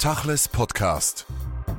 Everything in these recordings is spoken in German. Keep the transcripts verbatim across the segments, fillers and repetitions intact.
Tacheles Podcast.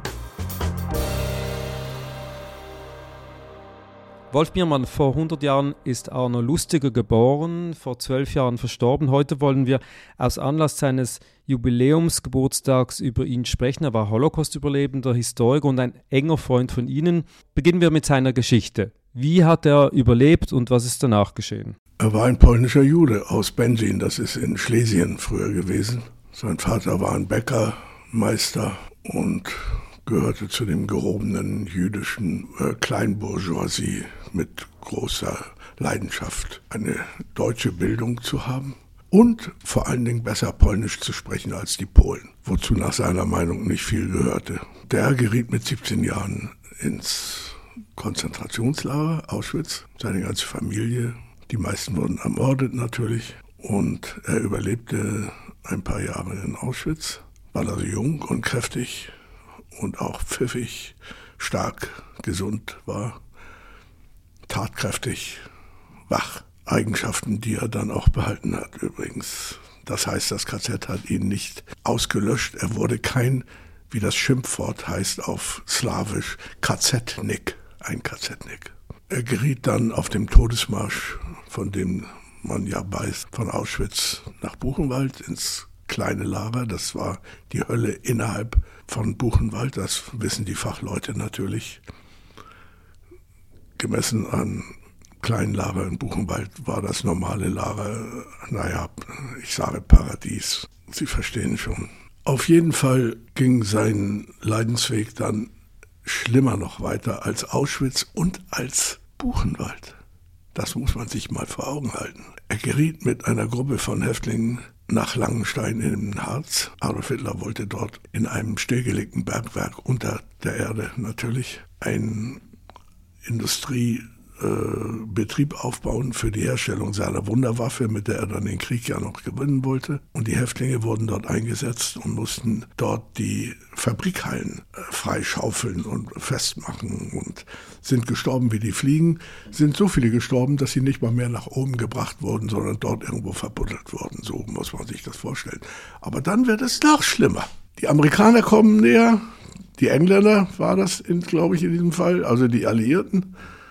Wolf Biermann, vor hundert Jahren ist Arno Lustiger geboren, vor zwölf Jahren verstorben. Heute wollen wir aus Anlass seines Jubiläumsgeburtstags über ihn sprechen. Er war Holocaust-Überlebender, Historiker und ein enger Freund von Ihnen. Beginnen wir mit seiner Geschichte. Wie hat er überlebt und was ist danach geschehen? Er war ein polnischer Jude aus Będzin, das ist in Schlesien früher gewesen. Sein Vater war ein Bäckermeister und gehörte zu dem gehobenen jüdischen äh, Kleinbourgeoisie mit großer Leidenschaft, eine deutsche Bildung zu haben und vor allen Dingen besser Polnisch zu sprechen als die Polen, wozu nach seiner Meinung nicht viel gehörte. Der geriet mit siebzehn Jahren ins Konzentrationslager Auschwitz, seine ganze Familie, die meisten wurden ermordet natürlich, und er überlebte ein paar Jahre in Auschwitz, weil er so jung und kräftig und auch pfiffig, stark, gesund war, tatkräftig, wach. Eigenschaften, die er dann auch behalten hat übrigens. Das heißt, das K Z hat ihn nicht ausgelöscht. Er wurde kein, wie das Schimpfwort heißt auf Slawisch, K Z-Nick, ein K Z-Nick. Er geriet dann auf dem Todesmarsch, von dem man ja weiß, von Auschwitz nach Buchenwald ins kleine Lager. Das war die Hölle innerhalb von Buchenwald, das wissen die Fachleute natürlich. Gemessen an kleinen Lager in Buchenwald war das normale Lager, naja, ich sage Paradies. Sie verstehen schon. Auf jeden Fall ging sein Leidensweg dann schlimmer noch weiter als Auschwitz und als Buchenwald. Das muss man sich mal vor Augen halten. Er geriet mit einer Gruppe von Häftlingen nach Langenstein im Harz. Adolf Hitler wollte dort in einem stillgelegten Bergwerk unter der Erde natürlich einen Industriebetrieb äh, aufbauen für die Herstellung seiner Wunderwaffe, mit der er dann den Krieg ja noch gewinnen wollte. Und die Häftlinge wurden dort eingesetzt und mussten dort die Fabrikhallen äh, freischaufeln und festmachen und sind gestorben wie die Fliegen. Sind so viele gestorben, dass sie nicht mal mehr nach oben gebracht wurden, sondern dort irgendwo verbuddelt wurden. So muss man sich das vorstellen. Aber dann wird es noch schlimmer. Die Amerikaner kommen näher. Die Engländer war das, glaube ich, in diesem Fall, also die Alliierten.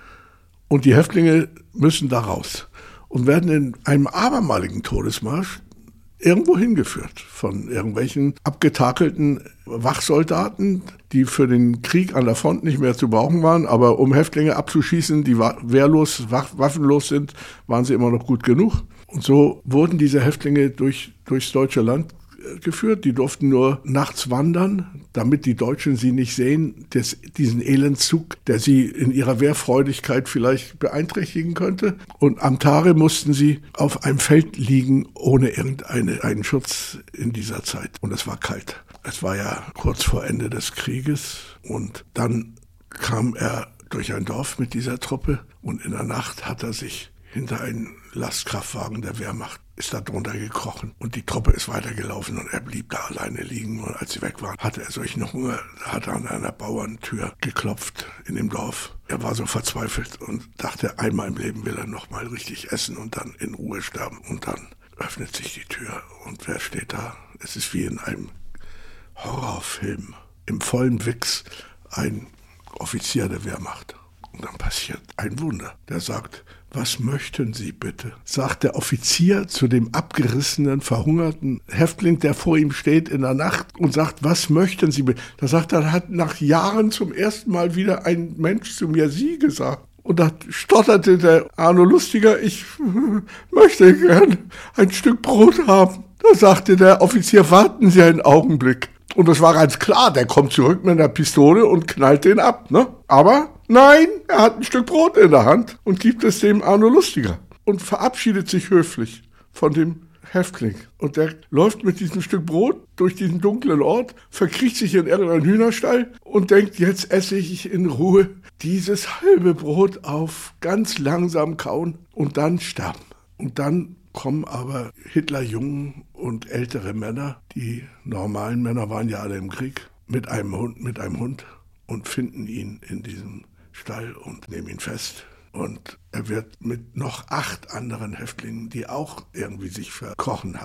Und die Häftlinge müssen da raus und werden in einem abermaligen Todesmarsch irgendwo hingeführt von irgendwelchen abgetakelten Wachsoldaten, die für den Krieg an der Front nicht mehr zu brauchen waren. Aber um Häftlinge abzuschießen, die wehrlos, waffenlos sind, waren sie immer noch gut genug. Und so wurden diese Häftlinge durch, durchs deutsche Land geführt. Die durften nur nachts wandern, damit die Deutschen sie nicht sehen, des, diesen Elendszug, der sie in ihrer Wehrfreudigkeit vielleicht beeinträchtigen könnte. Und am Tage mussten sie auf einem Feld liegen, ohne irgendeinen Schutz in dieser Zeit. Und es war kalt. Es war ja kurz vor Ende des Krieges. Und dann kam er durch ein Dorf mit dieser Truppe und in der Nacht hat er sich hinter einen Lastkraftwagen der Wehrmacht ist da drunter gekrochen und die Truppe ist weitergelaufen und er blieb da alleine liegen. Und als sie weg waren, hatte er solchen Hunger, hat er an einer Bauerntür geklopft in dem Dorf. Er war so verzweifelt und dachte, einmal im Leben will er noch mal richtig essen und dann in Ruhe sterben. Und dann öffnet sich die Tür und wer steht da? Es ist wie in einem Horrorfilm. Im vollen Wichs ein Offizier der Wehrmacht. Und dann passiert ein Wunder. Der sagt, was möchten Sie bitte? Sagt der Offizier zu dem abgerissenen, verhungerten Häftling, der vor ihm steht in der Nacht und sagt, was möchten Sie bitte? Da sagt er, hat nach Jahren zum ersten Mal wieder ein Mensch zu mir Sie gesagt. Und da stotterte der Arno Lustiger, ich möchte gern ein Stück Brot haben. Da sagte der Offizier, warten Sie einen Augenblick. Und das war ganz klar, der kommt zurück mit einer Pistole und knallt den ab, ne? Aber nein, er hat ein Stück Brot in der Hand und gibt es dem Arno Lustiger und verabschiedet sich höflich von dem Häftling. Und der läuft mit diesem Stück Brot durch diesen dunklen Ort, verkriecht sich in irgendeinen Hühnerstall und denkt, jetzt esse ich in Ruhe dieses halbe Brot auf, ganz langsam kauen und dann sterben. Und dann kommen aber Hitlerjungen und ältere Männer, die normalen Männer waren ja alle im Krieg, mit einem Hund, mit einem Hund und finden ihn in diesem Stall und nehmen ihn fest. Und er wird mit noch acht anderen Häftlingen, die auch irgendwie sich verkrochen hatten,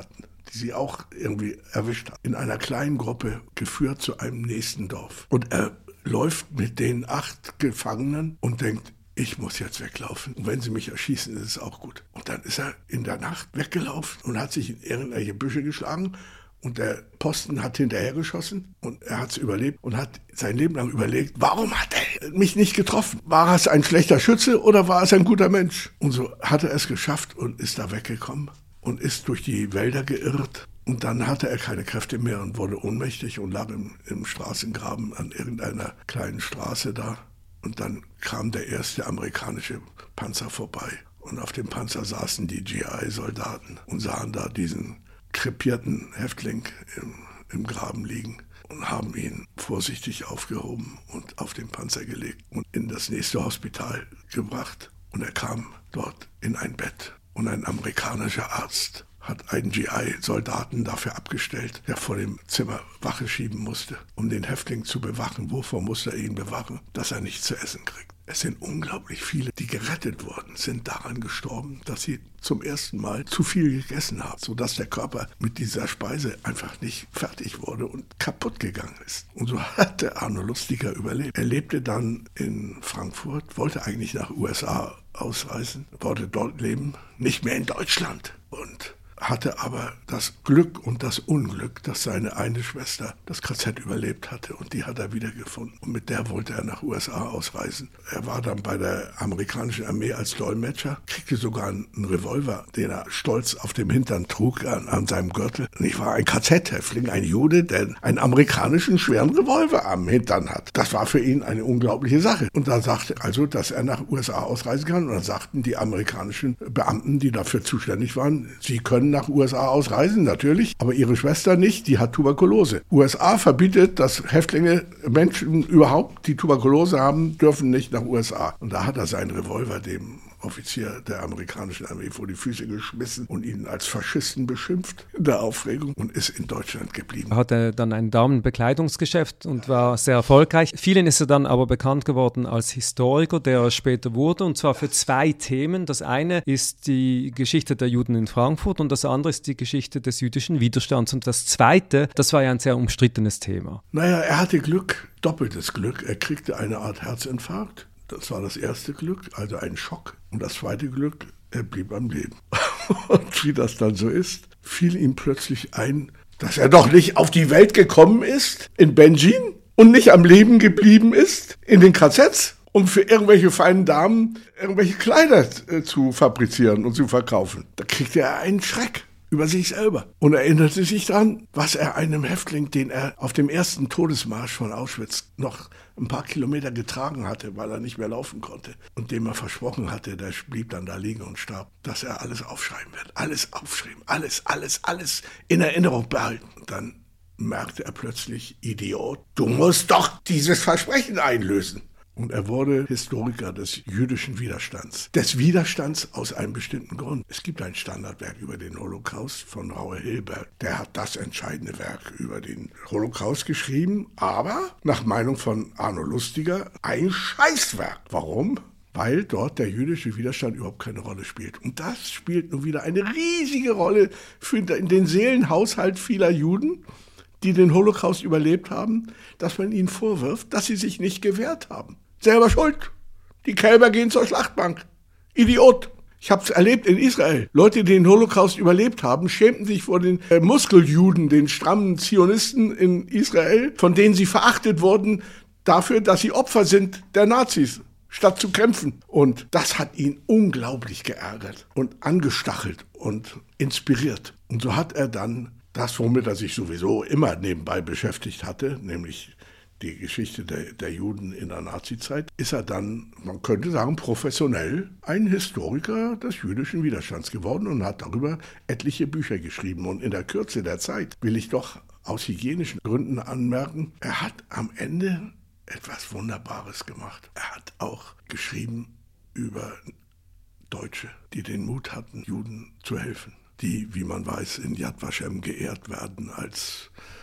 die sie auch irgendwie erwischt hat, in einer kleinen Gruppe geführt zu einem nächsten Dorf. Und er läuft mit den acht Gefangenen und denkt, ich muss jetzt weglaufen. Und wenn sie mich erschießen, ist es auch gut. Und dann ist er in der Nacht weggelaufen und hat sich in irgendwelche Büsche geschlagen. Und der Posten hat hinterher geschossen und er hat es überlebt und hat sein Leben lang überlegt, warum hat er mich nicht getroffen? War es ein schlechter Schütze oder war es ein guter Mensch? Und so hat er es geschafft und ist da weggekommen und ist durch die Wälder geirrt. Und dann hatte er keine Kräfte mehr und wurde ohnmächtig und lag im, im Straßengraben an irgendeiner kleinen Straße da. Und dann kam der erste amerikanische Panzer vorbei. Und auf dem Panzer saßen die G I-Soldaten und sahen da diesen krepierten Häftling im, im Graben liegen und haben ihn vorsichtig aufgehoben und auf den Panzer gelegt und in das nächste Hospital gebracht. Und er kam dort in ein Bett. Und ein amerikanischer Arzt hat einen G I-Soldaten dafür abgestellt, der vor dem Zimmer Wache schieben musste, um den Häftling zu bewachen. Wovor musste er ihn bewachen? Dass er nichts zu essen kriegt. Es sind unglaublich viele, die gerettet wurden, sind daran gestorben, dass sie zum ersten Mal zu viel gegessen haben, sodass der Körper mit dieser Speise einfach nicht fertig wurde und kaputt gegangen ist. Und so hat der Arno Lustiger überlebt. Er lebte dann in Frankfurt, wollte eigentlich nach U S A ausreisen, wollte dort leben, nicht mehr in Deutschland. Und hatte aber das Glück und das Unglück, dass seine eine Schwester das K Z überlebt hatte und die hat er wiedergefunden. Und mit der wollte er nach U S A ausreisen. Er war dann bei der amerikanischen Armee als Dolmetscher, kriegte sogar einen Revolver, den er stolz auf dem Hintern trug, an, an seinem Gürtel. Und ich war ein K Z-Häftling, ein Jude, der einen amerikanischen schweren Revolver am Hintern hat. Das war für ihn eine unglaubliche Sache. Und da sagte er also, dass er nach U S A ausreisen kann. Und dann sagten die amerikanischen Beamten, die dafür zuständig waren, sie können nach U S A ausreisen, natürlich, aber ihre Schwester nicht, die hat Tuberkulose. U S A verbietet, dass Häftlinge, Menschen überhaupt, die Tuberkulose haben, dürfen nicht nach U S A. Und da hat er seinen Revolver dem Offizier der amerikanischen Armee vor die Füße geschmissen und ihn als Faschisten beschimpft in der Aufregung und ist in Deutschland geblieben. Er hatte dann ein Damenbekleidungsgeschäft und war sehr erfolgreich. Vielen ist er dann aber bekannt geworden als Historiker, der er später wurde, und zwar für zwei Themen. Das eine ist die Geschichte der Juden in Frankfurt und das andere ist die Geschichte des jüdischen Widerstands. Und das zweite, das war ja ein sehr umstrittenes Thema. Naja, er hatte Glück, doppeltes Glück. Er kriegte eine Art Herzinfarkt. Das war das erste Glück, also ein Schock. Und das zweite Glück, er blieb am Leben. Und wie das dann so ist, fiel ihm plötzlich ein, dass er doch nicht auf die Welt gekommen ist, in Benzin, und nicht am Leben geblieben ist, in den K Zs, um für irgendwelche feinen Damen irgendwelche Kleider äh, zu fabrizieren und zu verkaufen. Da kriegte er einen Schreck über sich selber und erinnerte sich daran, was er einem Häftling, den er auf dem ersten Todesmarsch von Auschwitz noch ein paar Kilometer getragen hatte, weil er nicht mehr laufen konnte und dem er versprochen hatte, der blieb dann da liegen und starb, dass er alles aufschreiben wird. Alles aufschreiben, alles, alles, alles in Erinnerung behalten. Und dann merkte er plötzlich, Idiot, du musst doch dieses Versprechen einlösen. Und er wurde Historiker des jüdischen Widerstands. Des Widerstands aus einem bestimmten Grund. Es gibt ein Standardwerk über den Holocaust von Raue Hilberg. Der hat das entscheidende Werk über den Holocaust geschrieben, aber nach Meinung von Arno Lustiger ein Scheißwerk. Warum? Weil dort der jüdische Widerstand überhaupt keine Rolle spielt. Und das spielt nun wieder eine riesige Rolle für in den Seelenhaushalt vieler Juden, die den Holocaust überlebt haben, dass man ihnen vorwirft, dass sie sich nicht gewehrt haben. Selber schuld. Die Kälber gehen zur Schlachtbank. Idiot. Ich habe es erlebt in Israel. Leute, die den Holocaust überlebt haben, schämten sich vor den äh, Muskeljuden, den strammen Zionisten in Israel, von denen sie verachtet wurden dafür, dass sie Opfer sind der Nazis, statt zu kämpfen. Und das hat ihn unglaublich geärgert und angestachelt und inspiriert. Und so hat er dann das, womit er sich sowieso immer nebenbei beschäftigt hatte, nämlich die Geschichte der, der Juden in der Nazizeit, ist er dann, man könnte sagen, professionell ein Historiker des jüdischen Widerstands geworden und hat darüber etliche Bücher geschrieben. Und in der Kürze der Zeit will ich doch aus hygienischen Gründen anmerken, er hat am Ende etwas Wunderbares gemacht. Er hat auch geschrieben über Deutsche, die den Mut hatten, Juden zu helfen, die, wie man weiß, in Yad Vashem geehrt werden als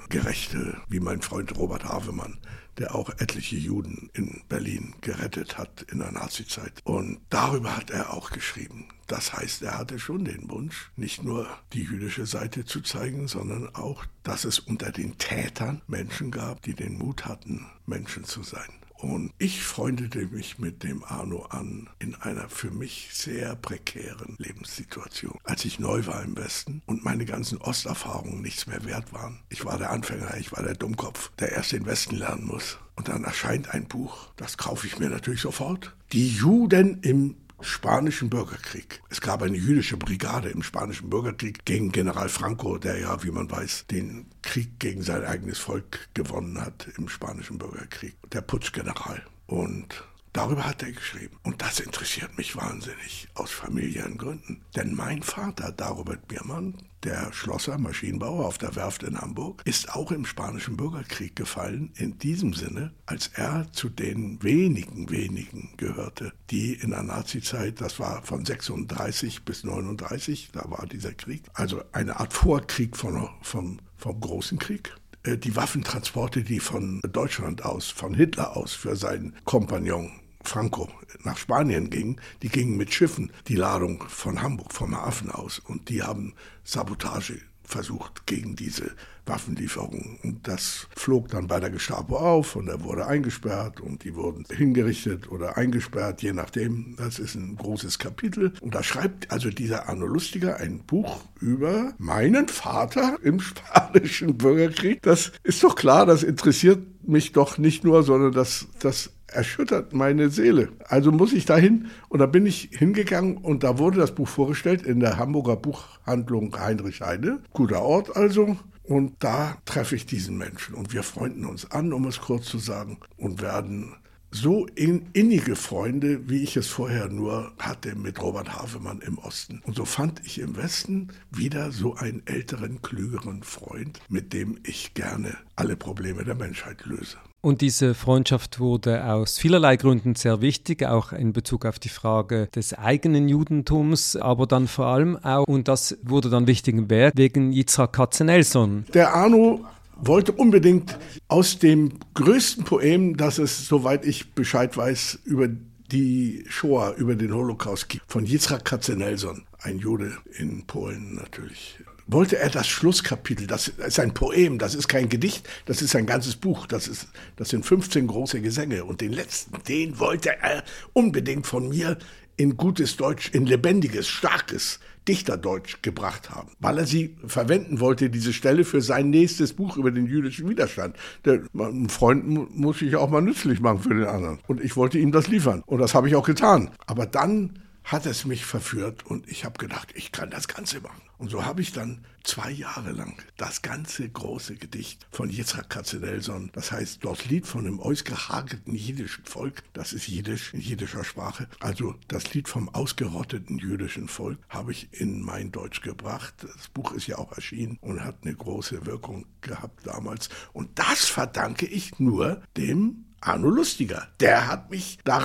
Gerechte, wie mein Freund Robert Havemann, der auch etliche Juden in Berlin gerettet hat in der Nazizeit. Und darüber hat er auch geschrieben. Das heißt, er hatte schon den Wunsch, nicht nur die jüdische Seite zu zeigen, sondern auch, dass es unter den Tätern Menschen gab, die den Mut hatten, Menschen zu sein. Und ich freundete mich mit dem Arno an in einer für mich sehr prekären Lebenssituation. Als ich neu war im Westen und meine ganzen Osterfahrungen nichts mehr wert waren. Ich war der Anfänger, ich war der Dummkopf, der erst den Westen lernen muss. Und dann erscheint ein Buch, das kaufe ich mir natürlich sofort. Die Juden im Spanischen Bürgerkrieg. Es gab eine jüdische Brigade im Spanischen Bürgerkrieg gegen General Franco, der ja, wie man weiß, den Krieg gegen sein eigenes Volk gewonnen hat im Spanischen Bürgerkrieg. Der Putschgeneral. Und darüber hat er geschrieben. Und das interessiert mich wahnsinnig, aus familiären Gründen. Denn mein Vater, Dagobert Biermann, der Schlosser, Maschinenbauer auf der Werft in Hamburg, ist auch im Spanischen Bürgerkrieg gefallen, in diesem Sinne, als er zu den wenigen, wenigen gehörte, die in der Nazizeit, das war von sechsunddreißig bis neununddreißig, da war dieser Krieg, also eine Art Vorkrieg von, vom, vom Großen Krieg. Die Waffentransporte, die von Deutschland aus, von Hitler aus für seinen Kompagnon Franco nach Spanien gingen, die gingen mit Schiffen, die Ladung von Hamburg, vom Hafen aus. Und die haben Sabotage versucht gegen diese Waffenlieferungen. Und das flog dann bei der Gestapo auf und er wurde eingesperrt und die wurden hingerichtet oder eingesperrt, je nachdem. Das ist ein großes Kapitel. Und da schreibt also dieser Arno Lustiger ein Buch über meinen Vater im Spanischen Bürgerkrieg. Das ist doch klar, das interessiert mich doch nicht nur, sondern das, das erschüttert meine Seele. Also muss ich dahin und da bin ich hingegangen und da wurde das Buch vorgestellt in der Hamburger Buchhandlung Heinrich Heine. Guter Ort also. Und da treffe ich diesen Menschen und wir freunden uns an, um es kurz zu sagen, und werden so in, innige Freunde, wie ich es vorher nur hatte mit Robert Havemann im Osten. Und so fand ich im Westen wieder so einen älteren, klügeren Freund, mit dem ich gerne alle Probleme der Menschheit löse. Und diese Freundschaft wurde aus vielerlei Gründen sehr wichtig, auch in Bezug auf die Frage des eigenen Judentums, aber dann vor allem auch, und das wurde dann wichtig wegen Yitzhak Katzenelson. Der Arno wollte unbedingt aus dem größten Poem, das es, soweit ich Bescheid weiß, über die Shoah, über den Holocaust gibt, von Yitzhak Katzenelson, ein Jude in Polen natürlich, wollte er das Schlusskapitel, das ist ein Poem, das ist kein Gedicht, das ist ein ganzes Buch, das ist, das sind fünfzehn große Gesänge und den letzten, den wollte er unbedingt von mir in gutes Deutsch, in lebendiges, starkes Dichterdeutsch gebracht haben, weil er sie verwenden wollte, diese Stelle für sein nächstes Buch über den jüdischen Widerstand. Der, ein Freund muss sich auch mal nützlich machen für den anderen und ich wollte ihm das liefern und das habe ich auch getan. Aber dann hat es mich verführt und ich habe gedacht, ich kann das Ganze machen. Und so habe ich dann zwei Jahre lang das ganze große Gedicht von Yitzhak Katzenelson, das heißt das Lied von einem ausgehagelten jiddischen Volk, das ist Jiddisch, in jiddischer Sprache, also das Lied vom ausgerotteten jüdischen Volk, habe ich in mein Deutsch gebracht. Das Buch ist ja auch erschienen und hat eine große Wirkung gehabt damals. Und das verdanke ich nur dem Arno Lustiger. Der hat mich da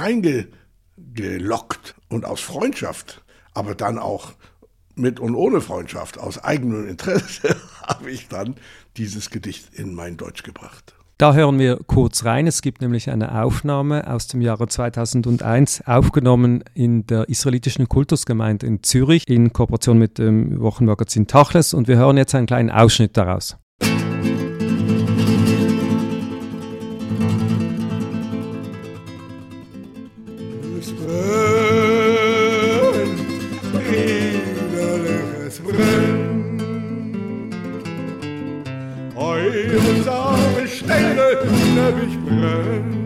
reingelockt und aus Freundschaft, aber dann auch mit und ohne Freundschaft, aus eigenem Interesse, habe ich dann dieses Gedicht in mein Deutsch gebracht. Da hören wir kurz rein. Es gibt nämlich eine Aufnahme aus dem Jahre zweitausendeins, aufgenommen in der israelitischen Kultusgemeinde in Zürich in Kooperation mit dem Wochenmagazin Tachles. Und wir hören jetzt einen kleinen Ausschnitt daraus. Einsame Stelle, ewig brennt.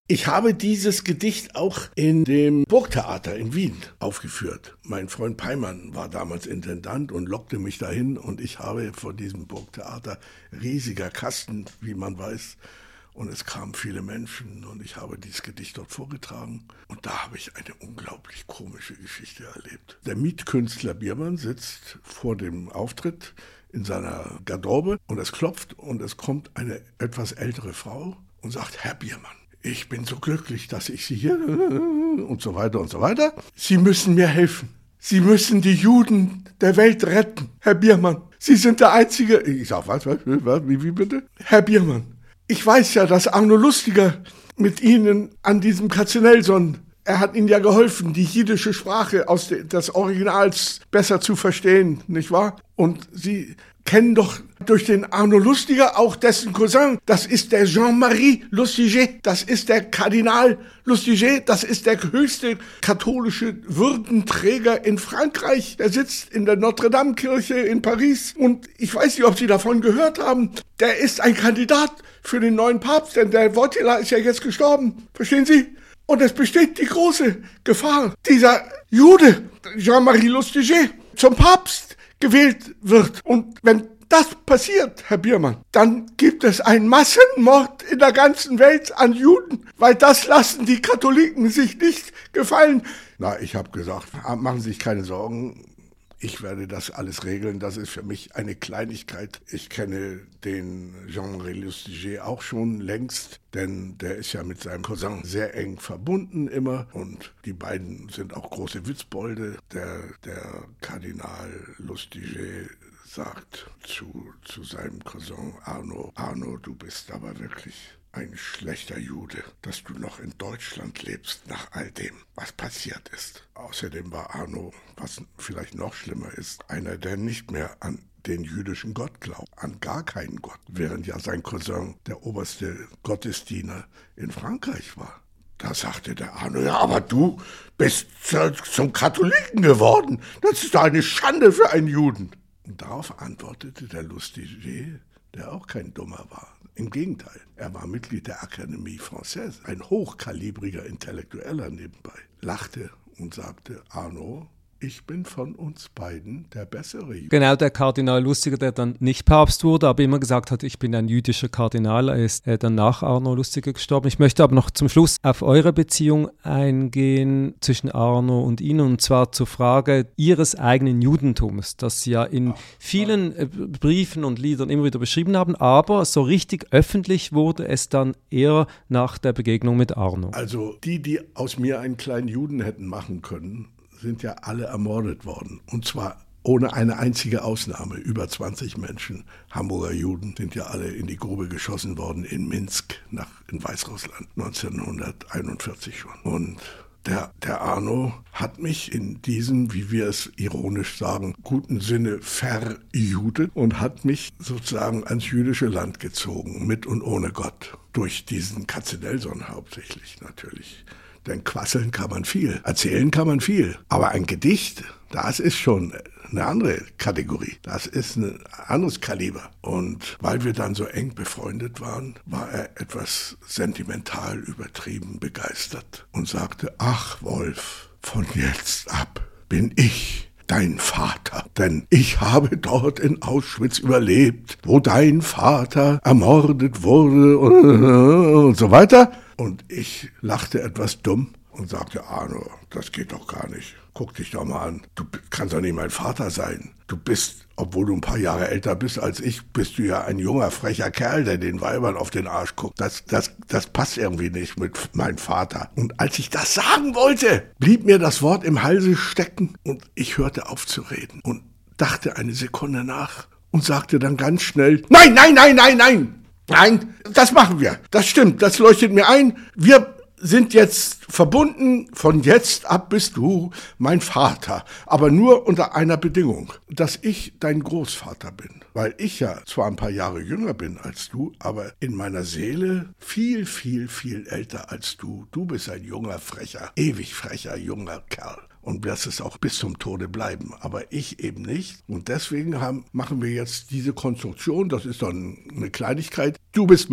Ich habe dieses Gedicht auch in dem Burgtheater in Wien aufgeführt. Mein Freund Peimann war damals Intendant und lockte mich dahin und ich habe vor diesem Burgtheater, riesiger Kasten, wie man weiß, und es kamen viele Menschen und ich habe dieses Gedicht dort vorgetragen. Und da habe ich eine unglaublich komische Geschichte erlebt. Der Mietkünstler Biermann sitzt vor dem Auftritt in seiner Garderobe und es klopft und es kommt eine etwas ältere Frau und sagt, Herr Biermann, ich bin so glücklich, dass ich Sie hier und so weiter und so weiter. Sie müssen mir helfen. Sie müssen die Juden der Welt retten. Herr Biermann, Sie sind der Einzige. Ich sage, was, was, was, wie, wie bitte? Herr Biermann, ich weiß ja, dass Arno Lustiger mit Ihnen an diesem Katzenelson, er hat Ihnen ja geholfen, die jiddische Sprache aus de, des Originals besser zu verstehen, nicht wahr? Und Sie kennen doch durch den Arno Lustiger auch dessen Cousin, das ist der Jean-Marie Lustiger, das ist der Kardinal Lustiger, das ist der höchste katholische Würdenträger in Frankreich. Der sitzt in der Notre-Dame-Kirche in Paris und ich weiß nicht, ob Sie davon gehört haben, der ist ein Kandidat für den neuen Papst, denn der Wojtyla ist ja jetzt gestorben, verstehen Sie? Und es besteht die große Gefahr, dieser Jude, Jean-Marie Lustiger, zum Papst gewählt wird. Und wenn das passiert, Herr Biermann, dann gibt es einen Massenmord in der ganzen Welt an Juden, weil das lassen die Katholiken sich nicht gefallen. Na, ich habe gesagt, machen Sie sich keine Sorgen, ich werde das alles regeln, das ist für mich eine Kleinigkeit. Ich kenne den Jean-Marie Lustiger auch schon längst, denn der ist ja mit seinem Cousin sehr eng verbunden immer und die beiden sind auch große Witzbolde. Der, der Kardinal Lustiger sagt zu, zu seinem Cousin Arno, Arno, du bist aber wirklich ein schlechter Jude, dass du noch in Deutschland lebst nach all dem, was passiert ist. Außerdem war Arno, was vielleicht noch schlimmer ist, einer, der nicht mehr an den jüdischen Gott glaubt, an gar keinen Gott, während ja sein Cousin der oberste Gottesdiener in Frankreich war. Da sagte der Arno, ja, aber du bist zum Katholiken geworden. Das ist doch eine Schande für einen Juden. Und darauf antwortete der Lustiger, der auch kein Dummer war. Im Gegenteil, er war Mitglied der Akademie Française, ein hochkalibriger Intellektueller nebenbei, lachte und sagte, Arno, ich bin von uns beiden der bessere Jude. Genau, der Kardinal Lustiger, der dann nicht Papst wurde, aber immer gesagt hat, ich bin ein jüdischer Kardinal. Er ist äh, dann nach Arno Lustiger gestorben. Ich möchte aber noch zum Schluss auf eure Beziehung eingehen zwischen Arno und Ihnen, und zwar zur Frage Ihres eigenen Judentums, das Sie ja in vielen äh, Briefen und Liedern immer wieder beschrieben haben, aber so richtig öffentlich wurde es dann eher nach der Begegnung mit Arno. Also die, die aus mir einen kleinen Juden hätten machen können, sind ja alle ermordet worden. Und zwar ohne eine einzige Ausnahme. Über zwanzig Menschen, Hamburger Juden, sind ja alle in die Grube geschossen worden in Minsk, nach, in Weißrussland, neunzehnhunderteinundvierzig schon. Und der, der Arno hat mich in diesem, wie wir es ironisch sagen, guten Sinne verjudet und hat mich sozusagen ans jüdische Land gezogen, mit und ohne Gott. Durch diesen Katzenelson hauptsächlich natürlich. Denn quasseln kann man viel, erzählen kann man viel. Aber ein Gedicht, das ist schon eine andere Kategorie. Das ist ein anderes Kaliber. Und weil wir dann so eng befreundet waren, war er etwas sentimental übertrieben begeistert und sagte, ach Wolf, von jetzt ab bin ich dein Vater, denn ich habe dort in Auschwitz überlebt, wo dein Vater ermordet wurde und, und so weiter. Und ich lachte etwas dumm und sagte, Arno, das geht doch gar nicht. Guck dich doch mal an. Du kannst doch nicht mein Vater sein. Du bist, obwohl du ein paar Jahre älter bist als ich, bist du ja ein junger, frecher Kerl, der den Weibern auf den Arsch guckt. Das, das, das passt irgendwie nicht mit meinem Vater. Und als ich das sagen wollte, blieb mir das Wort im Halse stecken und ich hörte auf zu reden und dachte eine Sekunde nach und sagte dann ganz schnell, nein, nein, nein, nein, nein. Nein, das machen wir. Das stimmt, das leuchtet mir ein. Wir sind jetzt verbunden. Von jetzt ab bist du mein Vater. Aber nur unter einer Bedingung, dass ich dein Großvater bin. Weil ich ja zwar ein paar Jahre jünger bin als du, aber in meiner Seele viel, viel, viel älter als du. Du bist ein junger, frecher, ewig frecher, junger Kerl. Und wirst es auch bis zum Tode bleiben. Aber ich eben nicht. Und deswegen haben, machen wir jetzt diese Konstruktion. Das ist dann eine Kleinigkeit. Du bist mein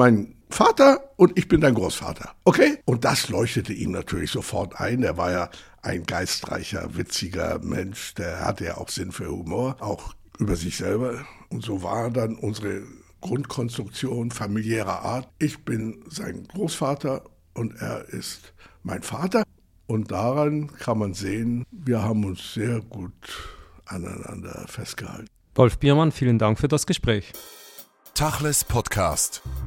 Vater und ich bin dein Großvater, okay? Und das leuchtete ihm natürlich sofort ein. Er war ja ein geistreicher, witziger Mensch, der hatte ja auch Sinn für Humor, auch über sich selber. Und so war dann unsere Grundkonstruktion familiärer Art. Ich bin sein Großvater und er ist mein Vater. Und daran kann man sehen, wir haben uns sehr gut aneinander festgehalten. Wolf Biermann, vielen Dank für das Gespräch. Tachles Podcast.